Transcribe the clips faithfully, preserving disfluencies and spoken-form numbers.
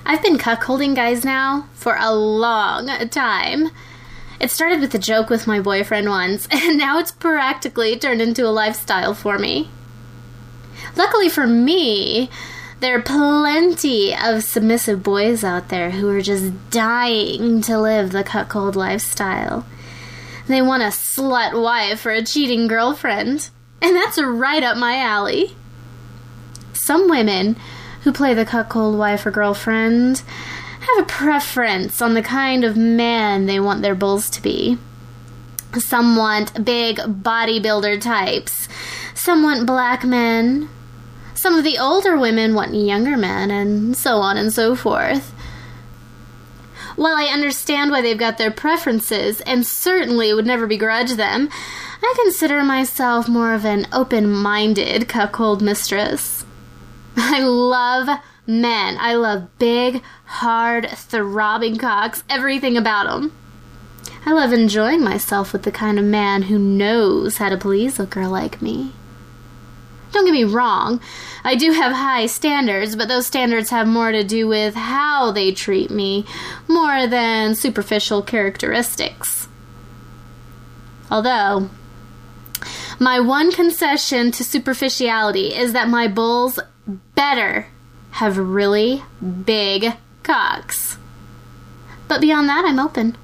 I've been cuckolding guys now for a long time. It started with a joke with my boyfriend once, and now it's practically turned into a lifestyle for me. Luckily for me, there are plenty of submissive boys out there who are just dying to live the cuckold lifestyle. They want a slut wife or a cheating girlfriend, and that's right up my alley. Some women who play the cuckold wife or girlfriend have a preference on the kind of man they want their bulls to be. Some want big bodybuilder types. Some want black men. Some of the older women want younger men, and so on and so forth. While I understand why they've got their preferences, and certainly would never begrudge them, I consider myself more of an open-minded cuckold mistress. I love men. I love big, hard, throbbing cocks, everything about them. I love enjoying myself with the kind of man who knows how to please a girl like me. Don't get me wrong, I do have high standards, but those standards have more to do with how they treat me, more than superficial characteristics. Although, my one concession to superficiality is that my bulls better have really big cocks. But beyond that, I'm open.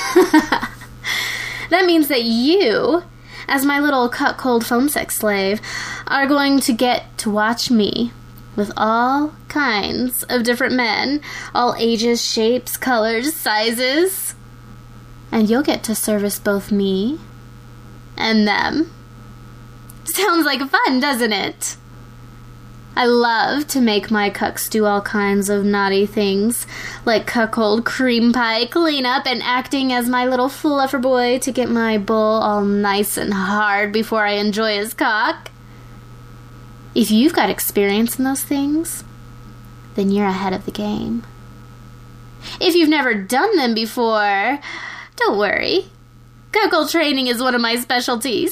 That means that you, as my little cuckold phone sex slave, are going to get to watch me with all kinds of different men, all ages, shapes, colors, sizes. And you'll get to service both me and them. Sounds like fun, doesn't it? I love to make my cucks do all kinds of naughty things, like cuckold cream pie cleanup and acting as my little fluffer boy to get my bull all nice and hard before I enjoy his cock. If you've got experience in those things, then you're ahead of the game. If you've never done them before, don't worry. Cuckold training is one of my specialties.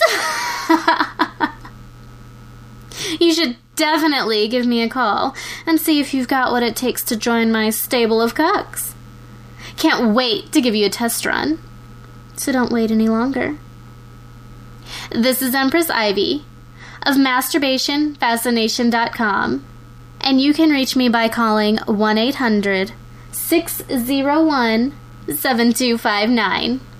You should definitely give me a call and see if you've got what it takes to join my stable of cucks. Can't wait to give you a test run, so don't wait any longer. This is Empress Ivy of masturbation fascination dot com, and you can reach me by calling one eight hundred, six oh one, seven two five nine.